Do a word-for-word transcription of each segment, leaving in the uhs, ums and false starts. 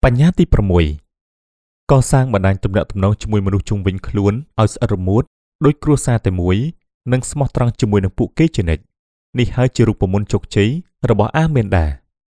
បញ្ញាទីប្រាំមួយកសាងបណ្ដាញទំនាក់ទំនងជាមួយមនុស្សជុំវិញខ្លួនឲ្យស្អិតរមួតដោយគ្រួសារតែមួយនិងស្មោះត្រង់ជាមួយនឹងពួកគេជានិច្ចនេះហើយជារូបមន្តជោគជ័យរបស់អាមែនដា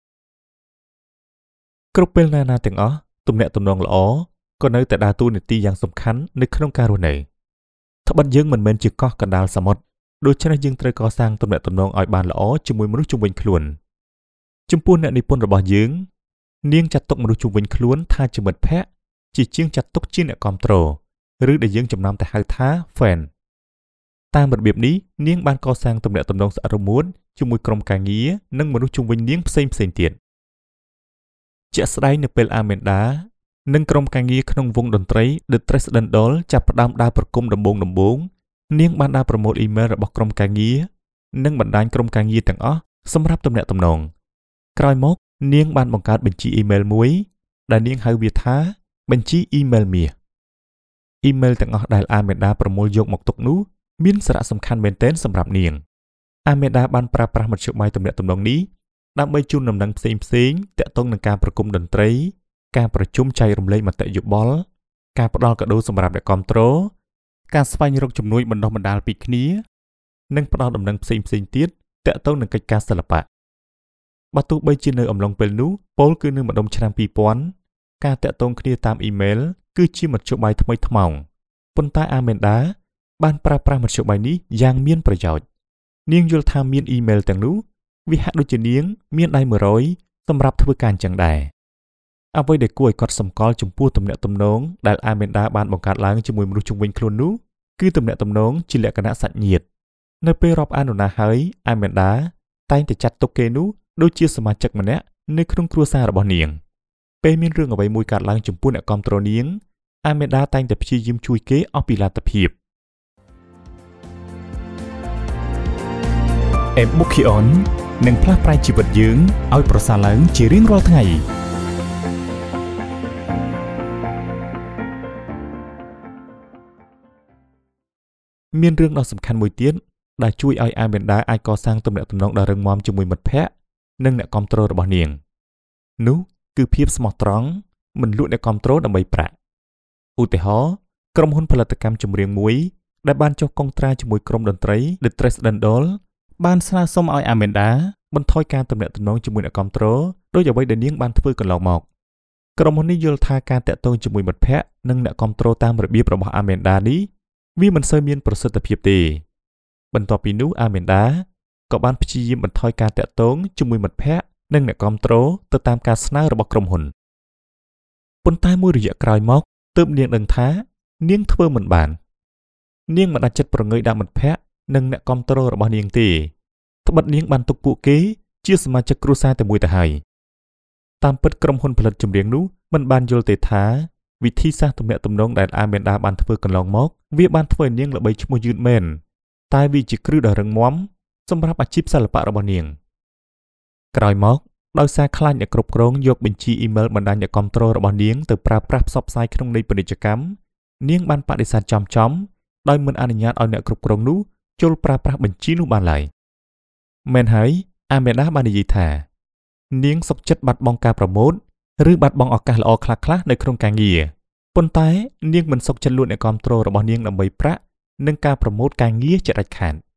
គ្រប់ពេលណាណាទាំងអស់ទំនាក់ទំនងល្អក៏នៅតែដើរតួនាទីយ៉ាងសំខាន់នៅក្នុងការរស់នៅត្បិតយើងមិនមែនជាកោះកណ្ដាលសមុទ្រដូច្នេះយើងត្រូវកសាងទំនាក់ទំនងឲ្យបានល្អជាមួយមនុស្សជុំវិញខ្លួនចំពោះអ្នកនិពន្ធរបស់យើងនាងចាត់ទុកមនុស្សជុំវិញខ្លួនថាជាមិត្តភក្តិជាជាងចាត់ទុកជាអ្នកគាំទ្រឬដែលយើងចំណាំតែហៅថា fan តាមរបៀបនេះនាងបានកសាងទំនាក់ទំនងស្អិតរមួតជាមួយក្រុមការងារនិងមនុស្សជុំវិញនាងផ្សេងផ្សេងទៀតជាក់ស្ដែងនៅពេលអាមែនដានិងក្រុមការងារក្នុងវងតន្ត្រី The Dresden Doll ចាប់ផ្ដើមដើរប្រគំដំបូងដំបូងនាងបានដើរប្រមូលអ៊ីមែលរបស់ក្រុមការងារនិងបណ្ដាញក្រុមការងារទាំងអស់សម្រាប់ទំនាក់ទំនងក្រោយមកនាងបានបង្កើតបញ្ជីអ៊ីមែលមួយដែលនាងហៅវាថាបញ្ជីអ៊ីមែលមាសអ៊ីមែលទាំងអស់ដែលអាមែនដាប្រមូលយកមកទុកនោះមានសារៈសំខាន់មែនទែនសម្រាប់នាងអាមែនដាបានប្រើប្រាស់មធ្យោបាយទំនាក់ទំនងនេះដើម្បីជូនដំណឹងផ្សេងផ្សេងទាក់ទងនឹងការប្រគំតន្ត្រីការប្រជុំចែករំលែកមតិយោបល់ការផ្ដល់កាដូសម្រាប់អ្នកគាំទ្រការស្វែងរកជំនួយបណ្ដុះបណ្ដាលពីគ្នានិងផ្ដល់ដំណឹងផ្សេងផ្សេងទៀតទាក់ទងនឹងកិច្ចការសិល្បៈបើទោះបីជានៅអំឡុងពេលនោះពោលគឺនៅម្ដុំឆ្នាំពីរពាន់ការតាក់ទងគ្នាតាមអ៊ីមែលគឺជាមធ្យោបាយថ្មីថ្មោងប៉ុន្តែអាមែនដាបានប្រើប្រាស់មធ្យោបាយនេះយ៉ាងមានប្រយោជន៍នាងយល់ថាមានអ៊ីមែលទាំងនោះវាហាក់ដូចជានាងមានដៃមួយរយសម្រាប់ធ្វើការអញ្ចឹងដែរអ្វីដែលគួរឲ្យកត់សម្គាល់ចំពោះទំនាក់ទំនងដែលអាមែនដាបានបង្កើតឡើងជាមួយមនុស្សជុំវិញខ្លួននោះគឺទំនាក់ទំនងជាលក្ខណៈសាច់ញាតិនៅពេលរាប់អានណាហើយអាមែនដាតែងតែចាត់ទុកគេនោះដូចជាសមាជិកម្នាក់នៅក្នុងគ្រួសាររបស់នាងពេលមានរឿងអ្វីមួយកើតឡើងចំពោះអ្នកគាំទ្រនាងអាមែនដាតែងតែព្យាយាមជួយគេអស់ពីលទ្ធភាព Ebookieon នឹងផ្លាស់ប្ដូរជីវិតយើងឲ្យប្រសើរឡើងជារៀងរាល់ថ្ងៃមានរឿងដ៏សំខាន់មួយទៀតដែលជួយឲ្យអាមែនដាអាចកសាងទំនាក់ទំនងដ៏រឹងមាំជាមួយមិត្តភក្តិនិងអ្នកគាំទ្ររបស់នាងនោះគឺភាពស្មោះត្រង់មិនលក់អ្នកគាំទ្រដើម្បីប្រាក់ឧទាហរណ៍ក្រុមហ៊ុនផលិតកម្មចម្រៀងមួយដែលបានចុះកុងត្រាជាមួយក្រុមតន្ត្រី The Dresden Doll បានស្នើសុំឲ្យអាមែនដាបន្ថយការទំនាក់ទំនងជាមួយអ្នកគាំទ្រដោយអ្វីដែលនាងបានធ្វើកន្លងមកក្រុមហ៊ុននេះយល់ថាការតាក់ទងជាមួយមិត្តភក្តិនិងអ្នកគាំទ្រតាមរបៀបរបស់អាមែនដានេះវាមិនសូវមានប្រសិទ្ធភាពទេបន្ទាប់ពីនោះអាមែនដាក៏បានព្យាយាមបន្ថយការតាក់ទងជាមួយមិត្តភក្តិនិងអ្នកគាំទ្រទៅតាមការស្នើរបស់ក្រុមហ៊ុនប៉ុន្តែមួយរយៈក្រោយមកទើបនាងដឹងថានាងធ្វើមិនបាននាងមិនអាចចិត្តប្រងើយដាក់មិត្តភក្តិនិងអ្នកគាំទ្ររបស់នាងទេត្បិតនាងបានទុកពួកគេជាសមាជិកគ្រួសារតែមួយទៅហើយតាមពិតក្រុមហ៊ុនផលិតចម្រៀងនោះមិនបានយល់ទេថាវិធីសាស្ត្រទំនាក់ទំនងដែលអាមែនដាបានធ្វើកន្លងមកវាបានធ្វើឲ្យនាងល្បីឈ្មោះយឺតមែនតែវាជាគ្រឹះដ៏រឹងមាំសម្រាប់អាជីពសិល្បៈរបស់នាងក្រោយមកដោយសារខ្លាចអ្នកគ្រប់គ្រងយកបញ្ជីអ៊ីមែលបណ្ដាញអ្នកគាំទ្ររបស់នាងទៅប្រើប្រាស់ផ្សព្វផ្សាយក្នុងន័យពាណិជ្ជកម្មនាងបានបដិសេធចំចំដោយមិនអនុញ្ញាតឲ្យអ្នកគ្រប់គ្រងនោះចូលប្រើប្រាស់បញ្ជីនោះបានឡើយមែនហើយអាមែនដាបាននិយាយថានាងសុខចិត្តបាត់បង់ការប្រម៉ូទឬបាត់បង់ឱកាសល្អខ្លះៗនៅក្នុងការងារប៉ុន្តែនាងមិនសុខចិត្តលួចអ្នកគាំទ្ររបស់នាងដើម្បីប្រាក់និងការប្រម៉ូទការងារជាដាច់ខាត